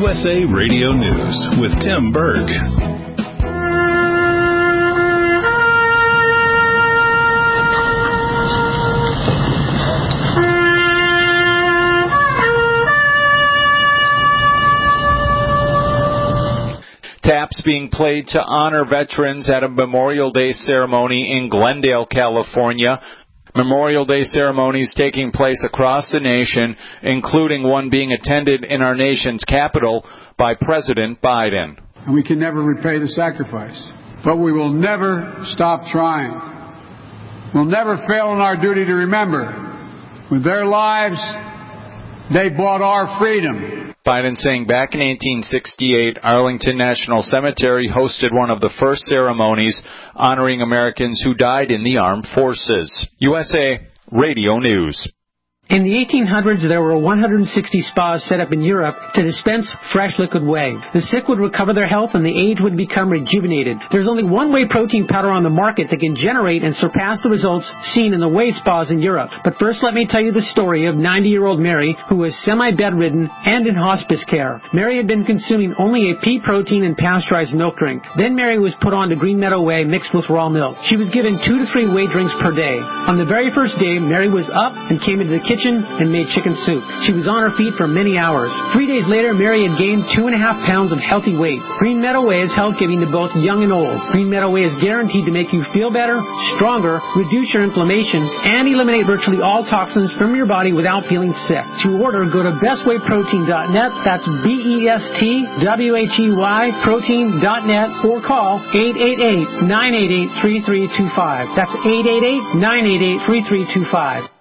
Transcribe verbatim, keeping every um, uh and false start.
S A Radio News with Tim Berg. Taps being played to honor veterans at a Memorial Day ceremony in Glendale, California. Memorial Day ceremonies taking place across the nation, including one being attended in our nation's capital by President Biden. And we can never repay the sacrifice, but we will never stop trying. We'll never fail in our duty to remember, with their lives, they bought our freedom. Biden saying back in eighteen sixty-eight, Arlington National Cemetery hosted one of the first ceremonies honoring Americans who died in the armed forces. U S A Radio News. In the eighteen hundreds, there were one hundred sixty spas set up in Europe to dispense fresh liquid whey. The sick would recover their health and the aged would become rejuvenated. There's only one whey protein powder on the market that can generate and surpass the results seen in the whey spas in Europe. But first, let me tell you the story of ninety-year-old Mary, who was semi-bedridden and in hospice care. Mary had been consuming only a pea protein and pasteurized milk drink. Then Mary was put on to Green Meadow Whey mixed with raw milk. She was given two to three whey drinks per day. On the very first day, Mary was up and came into the kitchen and made chicken soup. She was on her feet for many hours. Three days later, Mary had gained two and a half pounds of healthy weight. Green Meadow Whey is health giving to both young and old. Green Meadow Whey is guaranteed to make you feel better, stronger, reduce your inflammation, and eliminate virtually all toxins from your body without feeling sick. To order, go to best whey protein dot net. That's B E S T W H E Y protein dot net, or call eight eight eight, nine eight eight, three three two five. That's eight eight eight, nine eight eight, three three two five.